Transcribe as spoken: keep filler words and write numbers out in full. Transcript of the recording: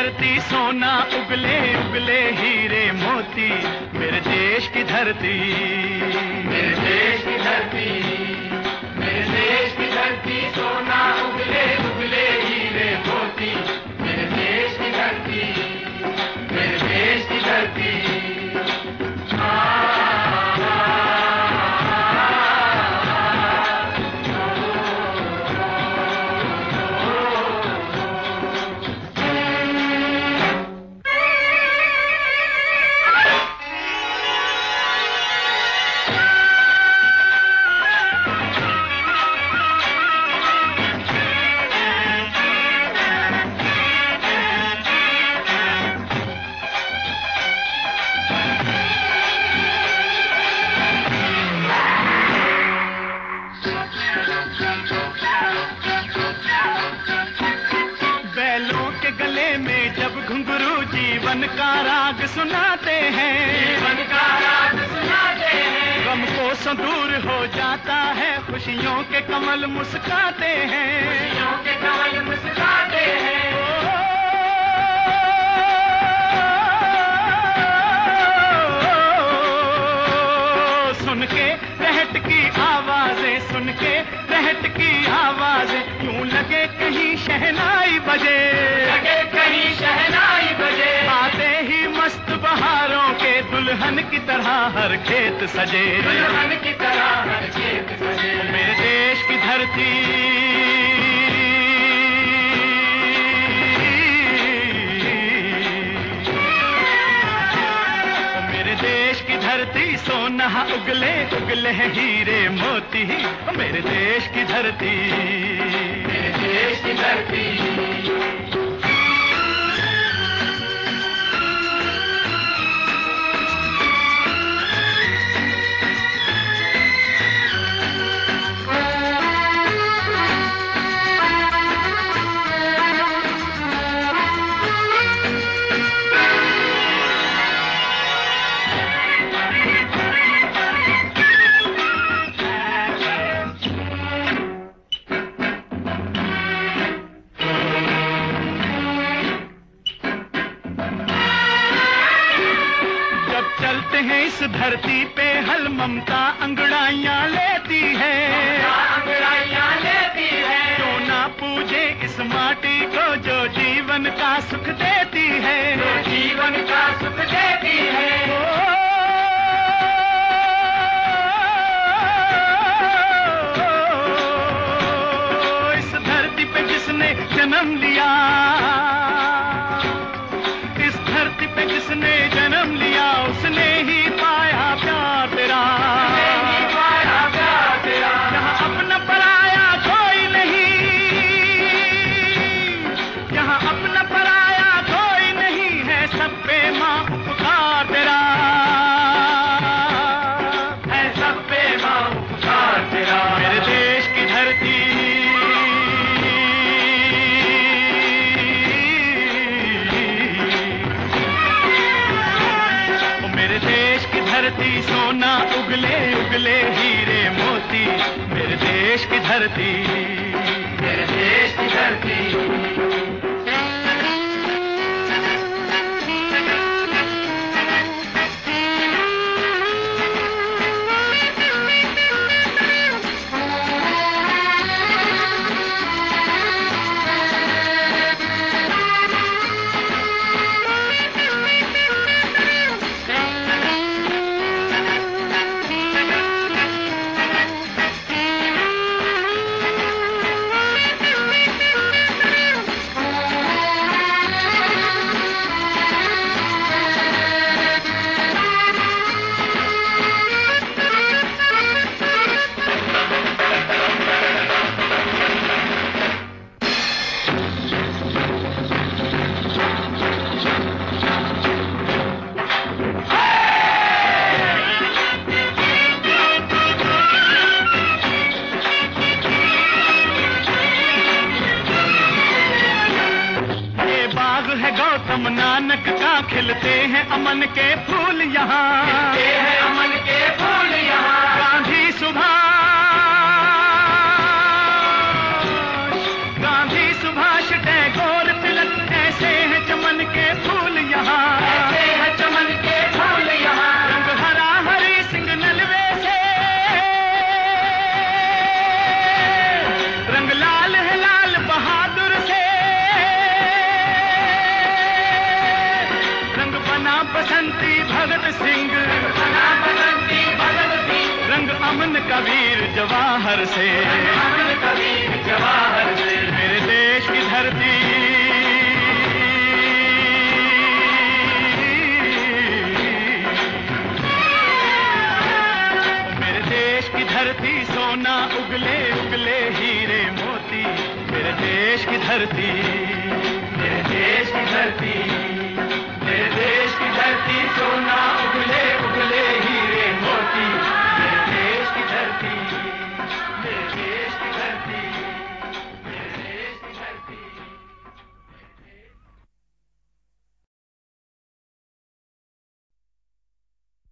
धरती सोना उगले उगले हीरे मोती, मेरे देश की धरती, मेरे देश की धरती, मेरे देश की धरती सोना उगले उगले हीरे मोती, मेरे देश की धरती, मेरे देश की धरती। जीवन का राग सुनाते हैं, जीवन का राग सुनाते हैं। गम को दूर हो जाता है, खुशियों के कमल मुस्काते हैं, खुशियों के कमल मुस्काते हैं। सुन के रहट की आवाजें, सुन के रहट की आवाजें, यूं लगे कहीं शहनाई बजे, लगे कहीं शहनाई बजे। आते ही मस्त बहारों के दुल्हन की तरह हर खेत सजे, दुल्हन की तरह हर खेत सजे। मेरे देश की धरती, मेरे देश की धरती सोना उगले उगले हीरे मोती, मेरे देश की धरती, मेरे देश की धरती। इस धरती पे हल ममता अंगड़ाइयाँ लेती है, अंगड़ाइयाँ लेती है। क्यों ना पूजे इस माटी को जो जीवन का सुख देती है, जो जीवन का सुख देती है। ओ, इस धरती पे जिसने जन्म लिया, इस धरती पे जिसने जन्म लिया, उसने ही पाया प्यार तेरा, नहीं पाया प्यार तेरा। यहाँ अपना पराया कोई नहीं, यहाँ अपना पराया कोई नहीं है, सब पे माँ उपकार तेरा, है सब पे माँ उपकार तेरा। मेरे देश की धरती, धरती सोना उगले उगले हीरे मोती, मेरे देश की धरती, मेरे देश की धरती। गौतम नानक का, खिलते हैं अमन के फूल यहाँ, खिलते हैं अमन के फूल यहाँ। गांधी सुभाष, गांधी सुभाष टैगोर तिलक, ऐसे हैं चमन जवाहर से, अमर कबीर जवाहर से, मेरे देश की धरती, मेरे देश की धरती सोना उगले उगले हीरे मोती, मेरे देश की धरती, मेरे देश की धरती।